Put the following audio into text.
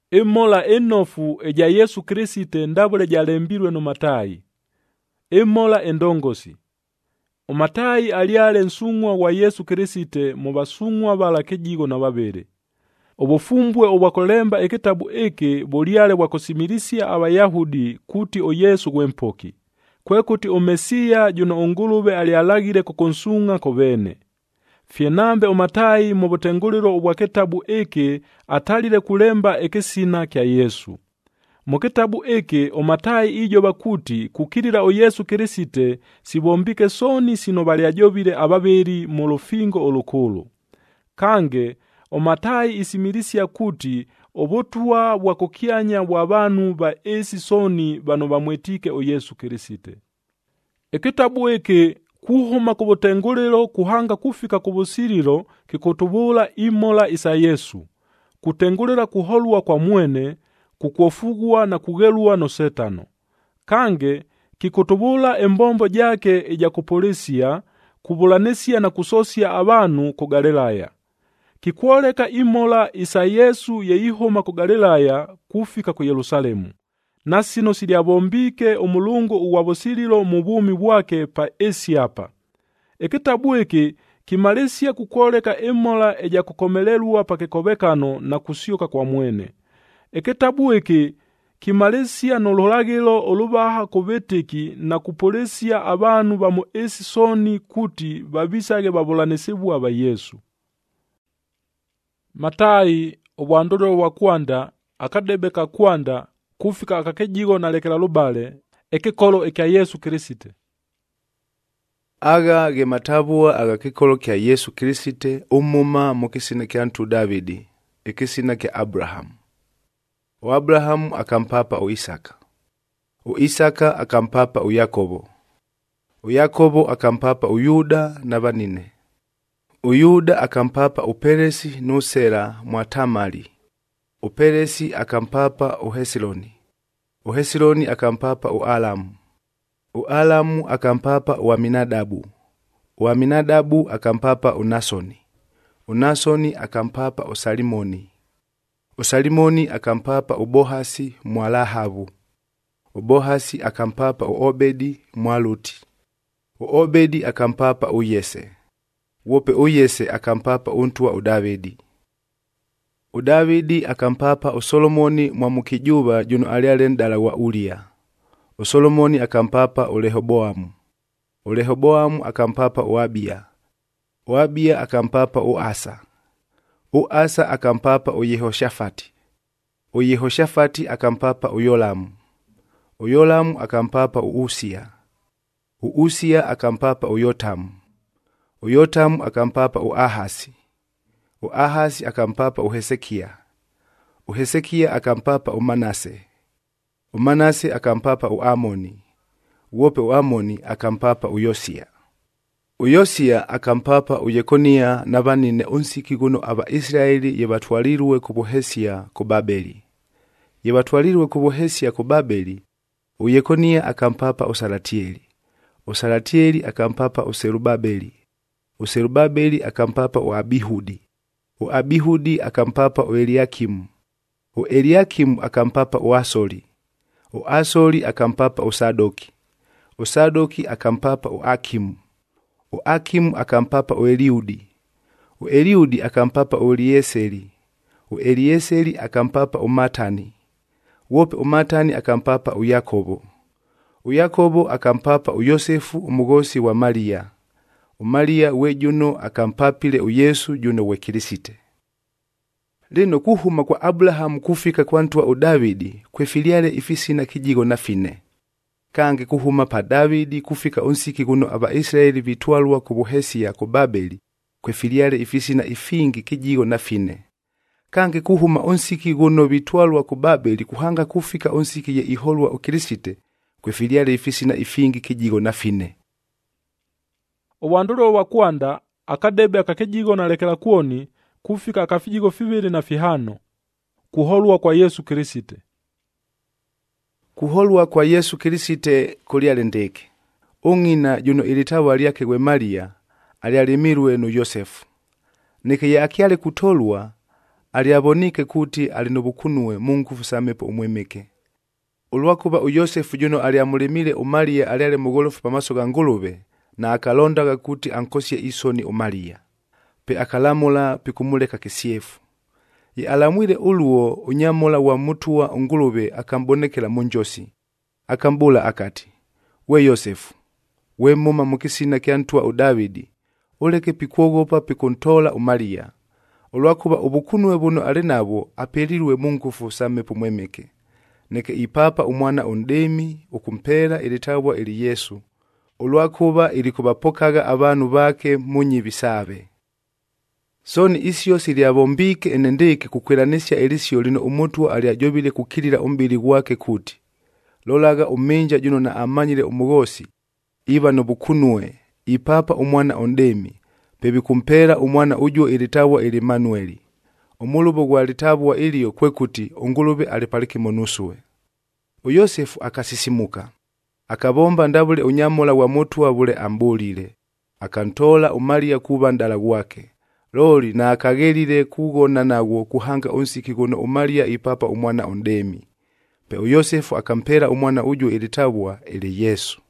Emola enofu eja Yesu Kriste ndabule jalembirwe no Matayi. Emola endongosi. Matayi aliale nsungwa wa Yesu Kriste mu basungwa balakejigo na babere. Obufumbwe obwakolemba ekitabu eke boliale bwakosimilisia abayahudi kuti o Yesu gwempoki. Kwekuti o Mesia juno ongulube alialagire kukonsunga kobene. Fienambe o Matayi mu butenguliro obwakitabu eke atalire kulemba ekesina kya Yesu. Mu kitabu eke o Matayi ijo bakuti kukirira o Yesu Kriste sibombike soni sino baliajobire ababeri mu lufingo olukulu. Kange o Matayi isimilisia kuti obotuwa bwakokyanya bw'abantu ba esi soni bano bamwetike o Yesu Kriste. Ekitabu eke kuhoma kubutenguliro kuhanga kufika kubusiriro kikutubula imola isa Yesu. Kutengulira kuholwa kwa mwene, kukuofugwa na kugelwa no Setano. Kange kikutubula embombo jake eja kupolisia, kubulanesia na kusosia abanu ku Galilaya. Kikwoleka imola isa Yesu yeihoma ku Galilaya kufika ku Yerusalemu. Nasino siliabombike omulungu uwabosirilo mu bumi bwake pa esiapa. Ekitabu eki kimalesia kukwoleka imola eja kukomelelwa pa kikobekano na kusioka kwa mwene. Ekitabu eki kimalesia nololagilo olubaha kubeteki na kupolesia abanu bamu esi soni kuti babisage babulanesibwa aba Yesu. Matayi obwandoro wa kwanda akadebe ka kwanda kufika akakejigo na lekela lubale ekekolo ekya Yesu Kriste. Aga ge matabuwa aga kekolo kya Yesu Kriste umuma mukisina kya ntu Davidi ekisina kya Abraham. O Abraham akampapa o Isaka. O Isaka akampapa o Yakobo. O Yakobo akampapa o Yuda na banine. O Yuda akampapa o Peresi no Sera mwa Tamari. O Peresi akampapa o Hesironi. O Hesironi akampapa o Alamu. O Alamu akampapa o Aminadabu. O Aminadabu akampapa o Nasoni. O Nasoni akampapa o Salimoni. O Salimoni akampapa o Bohasi mwa Lahabu. O Bohasi akampapa o Obedi mwa Luti. O Obedi akampapa o Yese. Wope o Yese akampapa untuwa o Davidi. O Davidi akampapa o Solomoni mwa mukijuba juno aliale ndala wa Uria. O Solomoni akampapa o Rehoboamu. O Rehoboamu akampapa o Abia. O Abia akampapa o Asa. O Asa akampapa o Yehoshafati. O Yehoshafati akampapa o Yolamu. O Yolamu akampapa o Usia. O Usia akampapa o Yotamu. O Yotamu akampapa o Ahasi. O Ahasi akampapa o Hesekia. O Hesekia akampapa o Manase. O Manase akampapa o Amoni. Wope o Amoni akampapa o Yosia. O Yosia akampapa o Yekonia na banine unsiki guno aba Israeli yebatwalirwe kubuhesia ku Babeli. Yebatwalirwe kubuhesia ku Babeli. O Yekonia akampapa o Salatieli. O Salatieli akampapa o Serubabeli. O Serubabeli akampapa o Abihudi. O Abihudi akampapa o Eliakimu. O Eliakimu akampapa o Asori. O Asori akampapa o Sadoki. O Sadoki akampapa o Akimu. O Akimu akampapa o Eliudi. O Eliudi akampapa o Elieseri. O Elieseri akampapa o Matani. Wope o Matani akampapa o Yakobo. O Yakobo akampapa o Yosefu umugosi wa Maria. O Maria wejuno akampapile o Yesu juno we Kriste. Lino kuhuma kwa Abraham kufika kwa ntuwa o Davidi kwefiliale ifisina kijigo na fine. Kange kuhuma pa Davidi kufika unsiki guno aba Israeli vitwalwa kubuhesia ku Babeli kwefiliale ifisina ifingi kijigo na fine. Kange kuhuma unsiki guno vitwalwa ku Babeli kuhanga kufika unsiki ye iholwa o Kriste kwefiliale ifisina ifingi kijigo na fine. Obwanduro wa kwanda akadebe akakejigo na lekela kuoni kufika akafijigo fibiri na fihano kuholwa kwa Yesu Kriste. Kuholwa kwa Yesu Kriste kuliale ndeke. Ungina juno ilitawa lyake we Maria alialimirwe no Yosefu. Nike ya akiale kutolwa aliabonike kuti alinobukunue Mungu fusamepo umwemeke. Ulwakuba uYosefu juno aliamulimile uMaria aliale mugolofu pamaso ga Ngulube, na akalondaga kuti ankosye isoni uMaria. Pe akalamula pikumuleka kisiefu. Ye alamwile uluo unyamula wa mutua Ngulube akambonekela munjosi. Akambula akati, we Yosefu, we muma mukisina kyantua uDavidi, uleke pikuogopa pikuntola uMaria. Ulwakuba ubukunue buno alinabo apelilwe Mungu fusamepo umwemeke. Neke ipapa umwana ondemi ukumpela ilitabwa ili Yesu. Ulwakuba ilikubapokaga abantu bake munyi bisabe. Soni isi yose iliabombike enendeke kukwelanisya elisio lino umutu aliajobile kukilila umbili wake kuti. Lolaga umenja juno na amanyile umugosi. Iba no bukunue, ipapa umwana ondemi. Pebi kumpela umwana ujuo ilitabwa ili Manueli. Umulubo gwa litabwa iliyo kwekuti Ngulube alipaliki monusue. uYosefu akasisimuka. Akabomba ndabule unyamola wa mutu wa bule ambulile. Akantola uMaria kuba ndala wake. Loli na akagelile kugona nawo kuhanga unsiki guno uMaria ipapa umwana ondemi. Pe uYosefu akampela umwana ujuo ilitabwa ili Yesu.